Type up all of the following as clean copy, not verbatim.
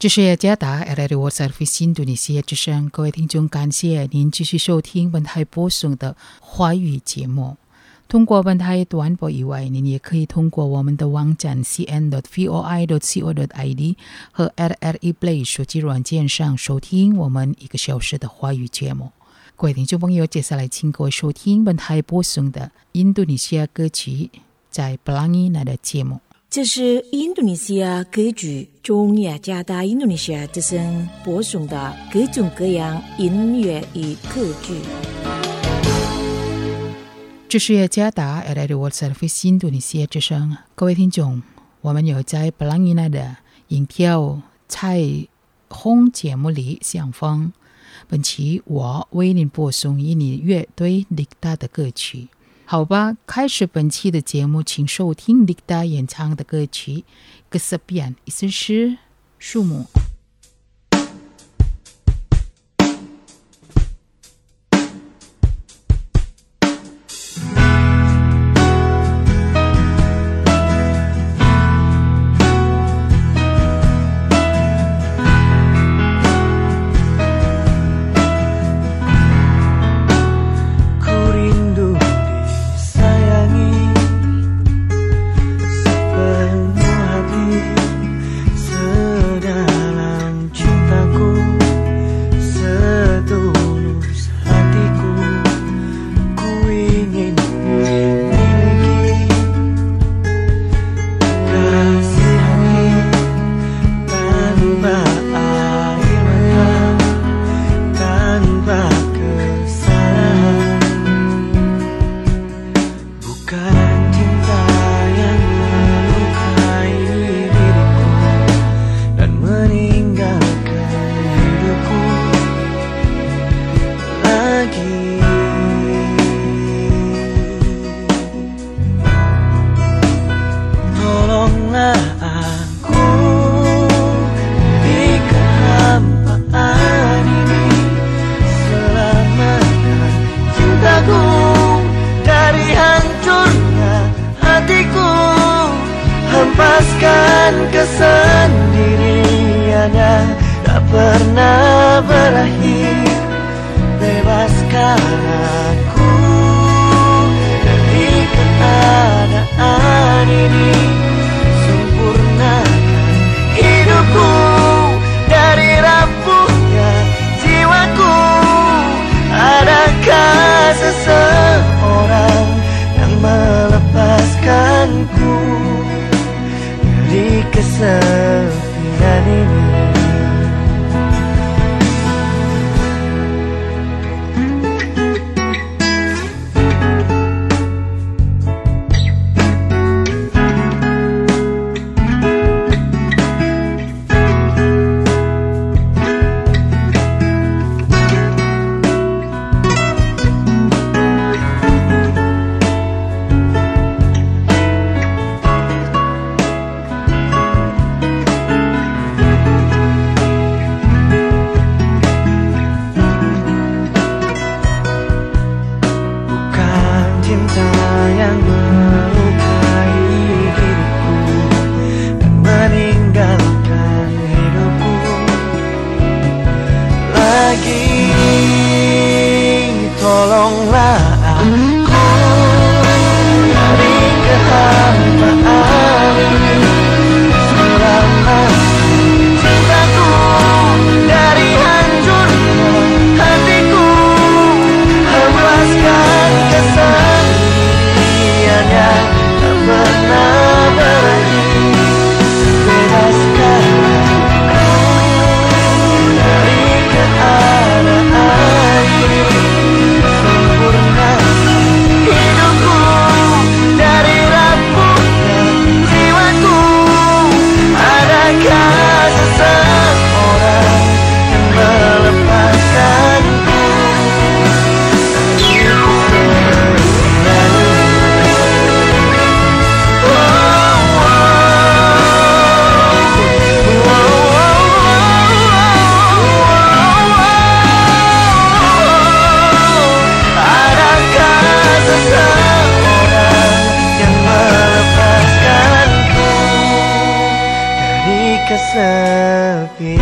这是加达 Radio World Service 印度尼西亚之声，各位听众，感谢您继续收听本台播送的华语节目。通过本台短波以外，您也可以通过我们的网站 cn.voi.co.id 和 RRE Play 手机软件上收听我们1个小时的华语节目。各位听众朋友，接下来请各位收听本台播送的印度尼西亚歌曲在 Pelangi Nada 节目。 这是印度尼西亚歌剧中雅加达印度尼西亚之声播送的各种各样音乐与歌剧。 这是雅加达 Radio World Service 印度尼西亚之声，各位听众，我们有在 Pelangi Nada 音调彩虹节目里相逢。本期我为您播送印尼乐队 Dikta 的歌曲。好吧，开始本期的节目，请收听 Dikta 演唱的歌曲 Kesepian， 意思是树木。 Sepenuh hati sedalam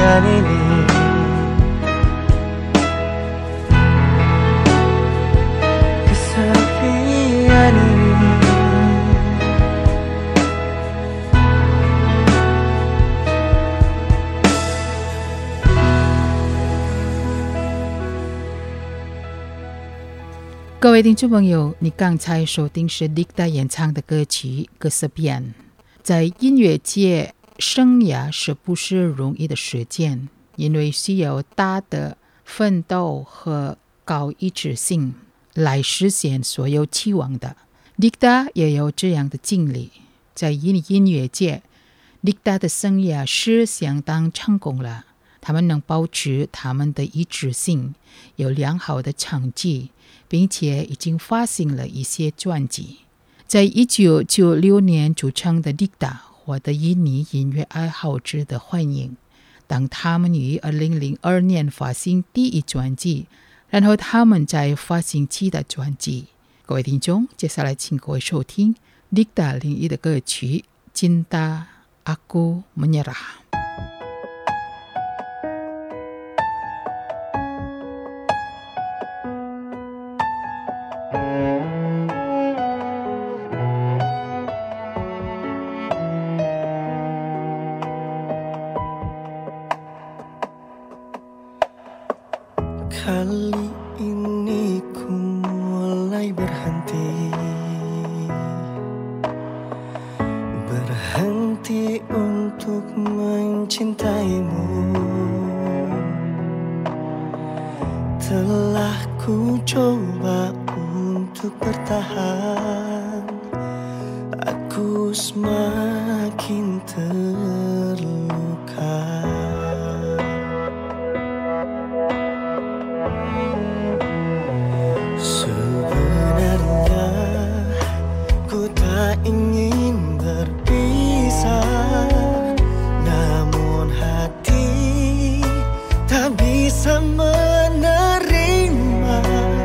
kesepian ini. Kesepian ini. 各位听众朋友，你刚才收听是 Dikta 演唱的歌曲《Kesepian》。在音乐界生涯是不是容易的实践？因为需要大的奋斗和高一致性来实现所有期望的。Dikta 也有这样的经历，在音乐界 Dikta 的生涯是相当成功了，他们能保持他们的一致性，有良好的成绩，并且已经发行了一些专辑。在1996年组成的 Dikta 获得印尼音乐爱好者的欢迎。当他们于2002年发行第一专辑，然后他们再发行其他专辑。各位听众，接下来请各位收听 Dikta 另一的歌曲《Cinta Aku Menyerah》。 Kali ini ku mulai berhenti untuk mencintaimu. Telah ku coba untuk bertahan, aku semakin terluka. Ingin berpisah, namun hati tak bisa menerima.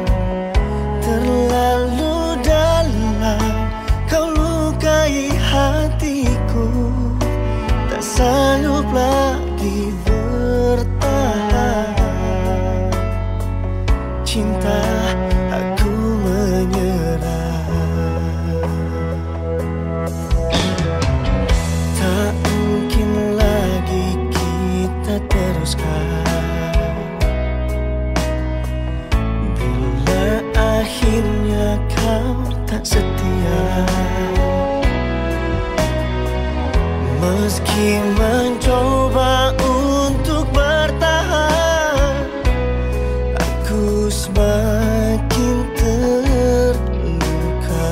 Terlalu dalam kau lukai hatiku, tak sanggup lagi bertahan. Cinta aku menyerah. Bila akhirnya kau tak setia, meski mencoba untuk bertahan, aku semakin terluka.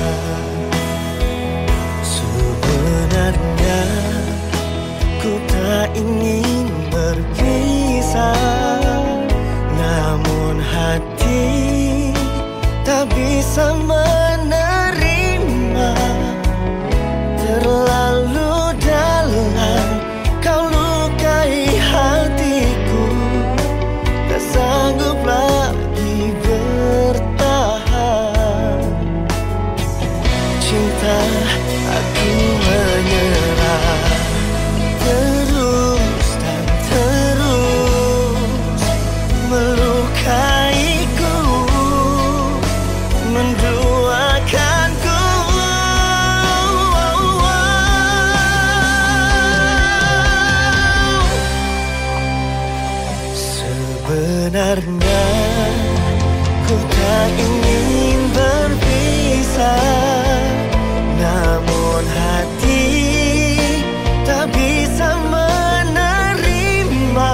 Sebenarnya ku tak ingin berpisah, namun hati tak bisa menerima. Terlalu dalam kau lukai hatiku, tak sanggup lagi bertahan. Cinta aku menyerah. Terus dan terus melukaiku, menduakanku. Sebenarnya ku tak ingin berpisah, namun hati tak bisa menerima.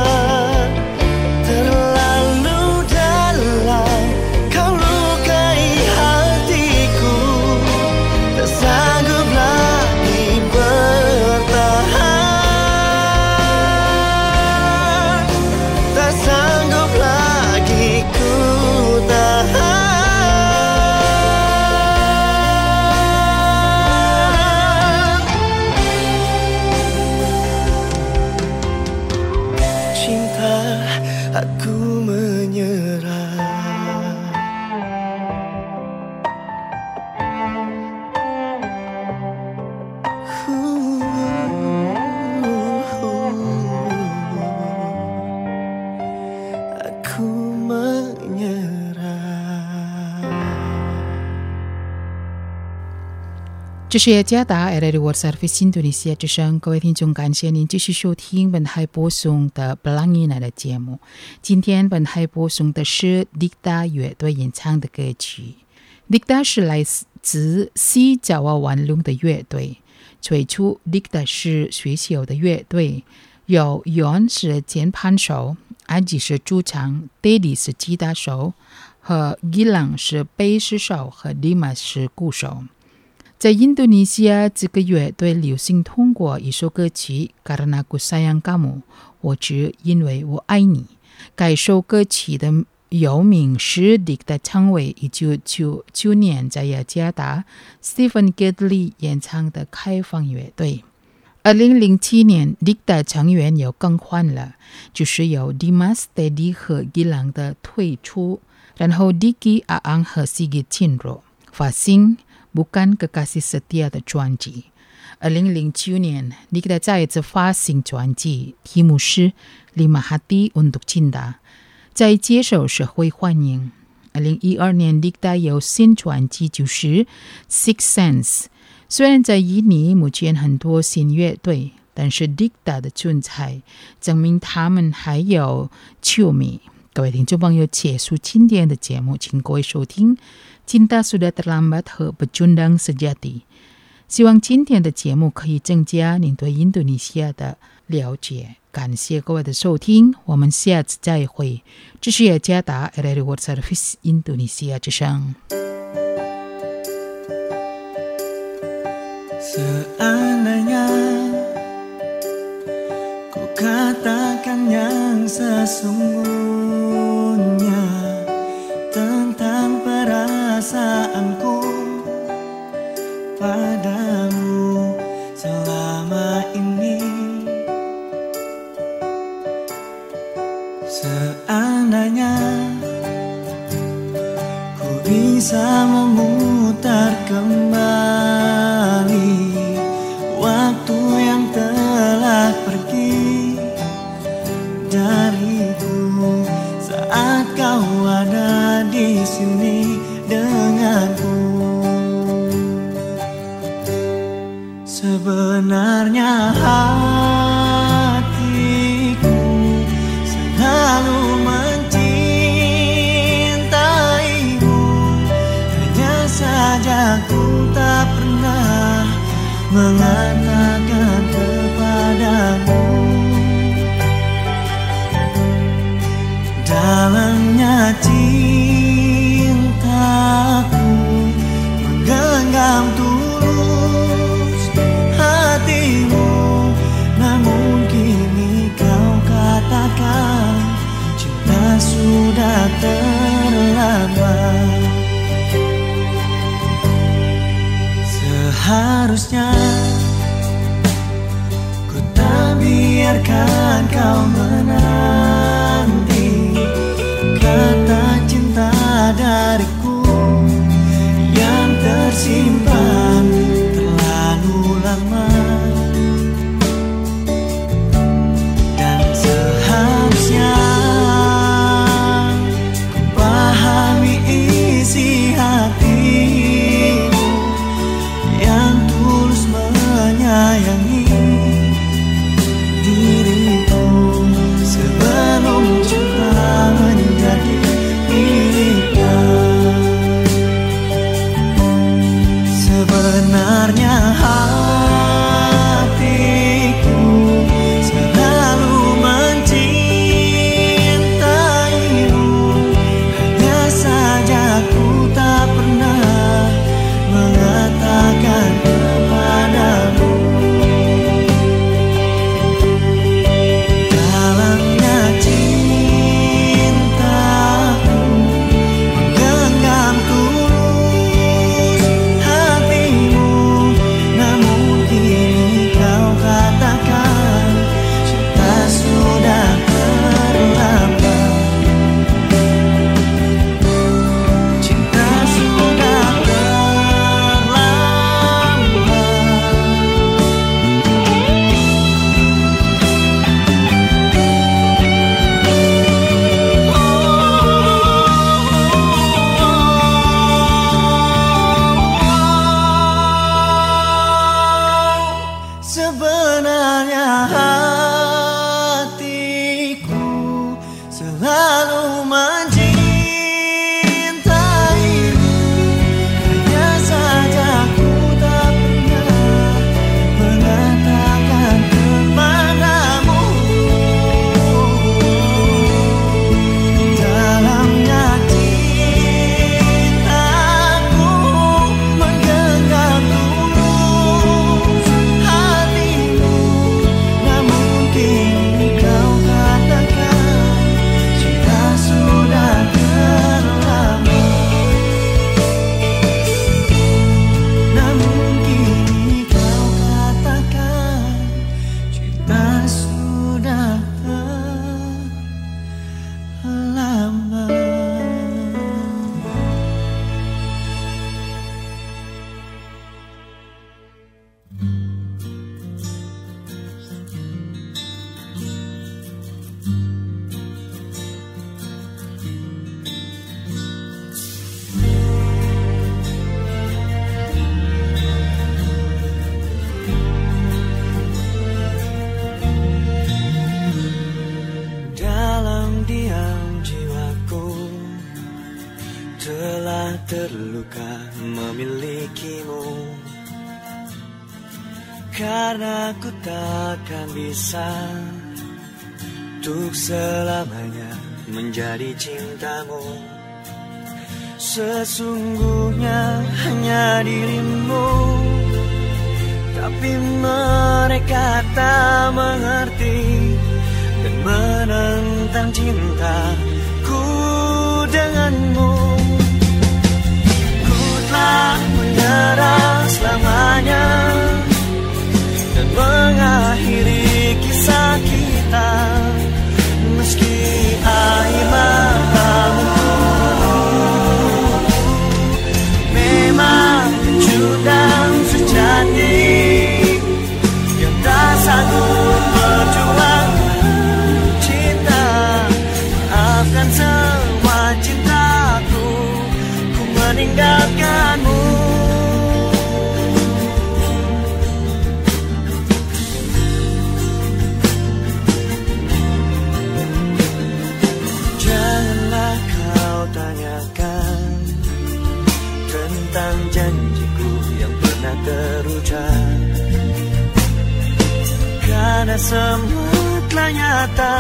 Terlalu dalam kau lukai hatiku, tak sanggup lagi bertahan, tak sanggup lagi ku tahan. 这是加达 RRI World Service Indonesia 之声，各位听众，感谢您继续收听本台播送的布朗伊娜的节目。今天本台播送的是 Dikta 乐队演唱的歌曲。Dikta 是来自西爪哇湾龙的乐队，最初 Dikta 是学校的乐队，有 Yon 是键盘手， Aji 是主唱， Teddy 是吉他手，和 Gilang 是贝斯手，和 Dimas 是鼓手。在印度尼西亚，这个乐队流行通过一首歌曲 Karena Ku Sayang Kamu， 我只因为我爱你。该首歌曲的由名是 Dikta 唱为1999年在雅加达 Stephen Gedley 演唱的开放乐队。2007年 Dikta 成员有更换了，就是由 Dimas、Teddy 和 Gilang 的退出，然后 Dicky、Aang 和 Sigit Chinro 发行Bukan Kekasih Setia 的专辑。2009年 Dikta 再一次发行专辑，题目是 Lima Hati Untuk Cinta， 在接受社会欢迎。2012年 Dikta 有新专辑，就是 Six Sense。 虽然在印尼目前很多新乐队，但是 Dikta 的存在证明他们还有球迷。各位听众朋友，结束今天的节目，请各位收听Cinta Sudah Terlambat 和 Pecundang Sejati。 希望今天的节目可以增加您对印度尼西亚的了解。感谢各位的收听，我们下次再会。这是雅加达 RRI World Service Indonesia 之声。 Seandainya ku katakan yang sesungguhnya tentang perasaanku padamu selama ini, seandainya ku bisa memutar kembali waktu yang telah pergi dariku saat kau ada di sini denganku. Sebenarnya hatiku selalu mencintaimu, hanya saja ku tak pernah mengatakan kepadamu. Dalamnya cintaku menggenggam tulus hatimu, namun kini kau katakan cinta sudah terlambat. Seharusnya ku tak biarkan kau menanti kata cinta dariku yang tersimpan terlalu lama. Dan seharusnya ku pahami isi hatimu yang tulus menyayangi diriku. terluka memilikimu, karena ku takkan bisa untuk selamanya menjadi cintamu. Sesungguhnya hanya dirimu, tapi mereka tak mengerti dan menentang cintaku denganmu. Ku telah menyerah selamanya dan mengakhiri kisah kita, meski air matamu memang pecundang sejati yang tak sanggup berjuang cinta. Maafkan semua cintaku, ku meninggalkanmu. Janganlah kau tanyakan tentang janjiku yang pernah terucap, karena semua telah nyata.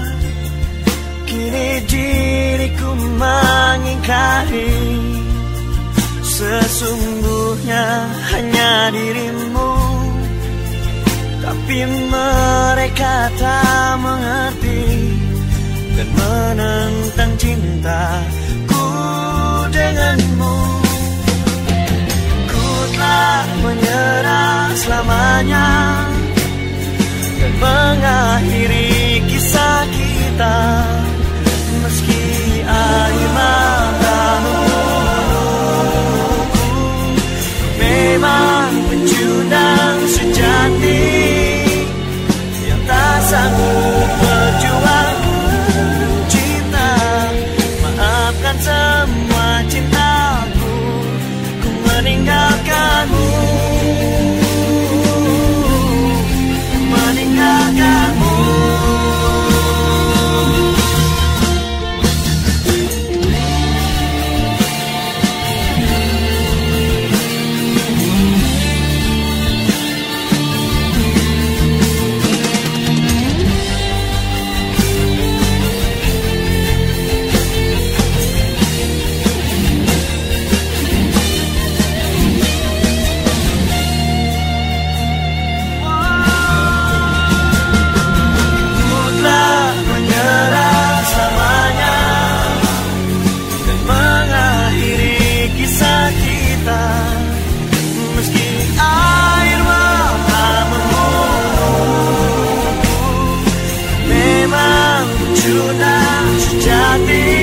Kini diriku mengingkari, sesungguhnya hanya dirimu, tapi mereka tak mengerti dan menentang cintaku denganmu. Ku telah menyerah selamanya dan mengakhiri kisah kita, meski air matamu memang pecundang sejati yang tak sanggup berjuang cinta. Maafkan semua cintaku, ku meninggalkanmu, meninggalkanmu. Sudah sejati